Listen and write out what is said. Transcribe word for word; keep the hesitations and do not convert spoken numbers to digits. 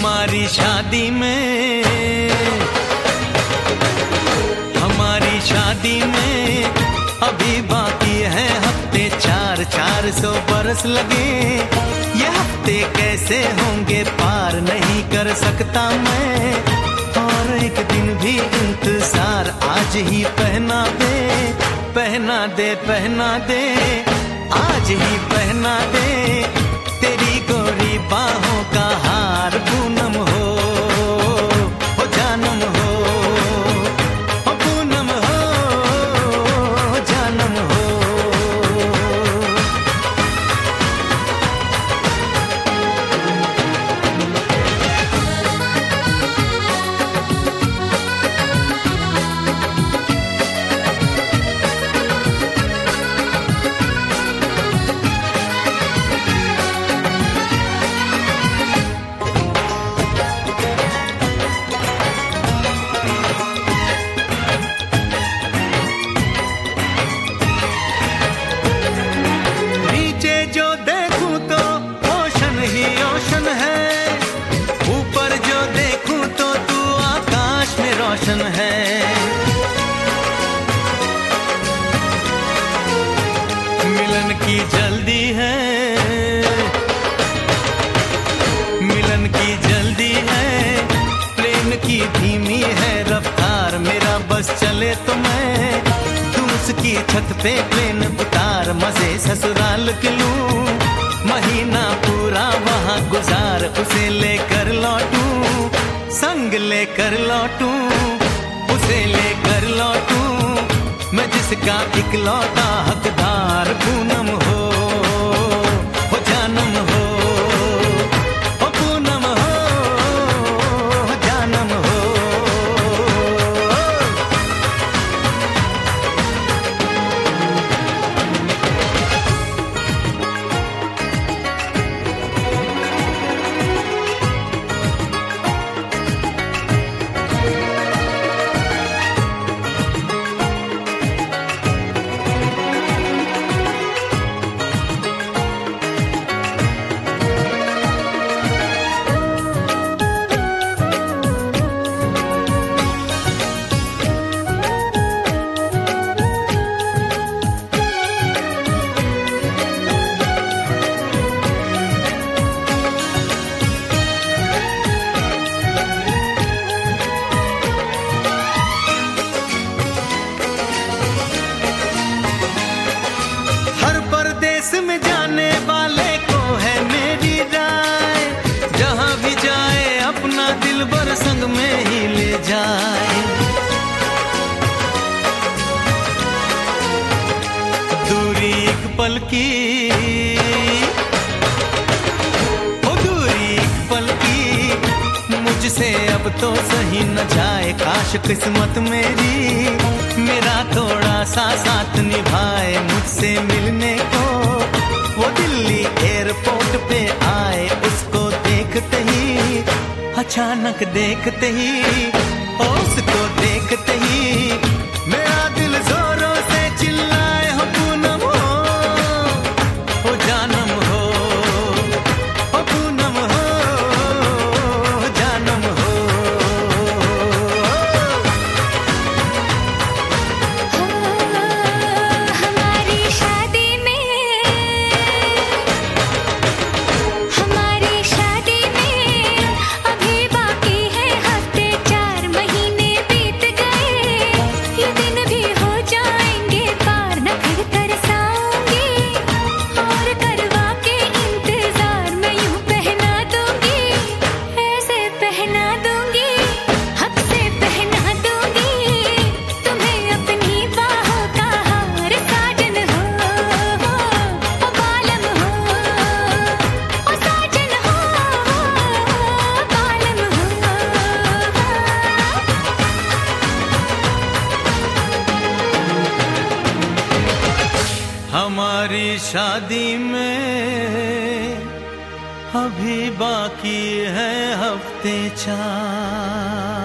हमारी शादी में हमारी शादी में अभी बाकी है हफ्ते चार, चार सौ बरस लगे। ये हफ्ते कैसे होंगे पार नहीं कर सकता मैं, और एक दिन भी इंतजार आज ही पहना दे, पहना दे पहना दे आज ही पहना दे। तेरी गोरी बाहों का हार पूनम हो, हो जानम हो, हो पूनम हो, जानम हो। है मिलन की जल्दी है, मिलन की जल्दी है, प्रेम की धीमी है रफ्तार। मेरा बस चले तो मैं तू उसकी छत पे प्लेन उतार, मजे ससुराल के लूं, महीना पूरा वहाँ गुजार। उसे लेकर लौटूं, संग लेकर लौटूं, उसे लेकर लौटूं मैं जिसका इकलौता हकदार। पूनम हो, हो जानम हो, हो पूनम हो, हो जानम हो। में जाने वाले को है मेरी राय, जहां भी जाए अपना दिलबर संग में ही ले जाए। दूरी एक पल की, ओ दूरी एक पल की, मुझसे अब तो सही न जाए। काश किस्मत मेरी मेरा थोड़ा सा साथ निभाए, मुझसे मिलने को वो दिल्ली एयरपोर्ट पे आए। उसको देखते ही, अचानक देखते ही, उसको देखते ही मेरा दिल जोरों से चिल्लाए, हो पूनम हो, हो जानम हो, हो पूनम हो, जानम हो। हमारी शादी में अभी बाकी है हफ्ते चार।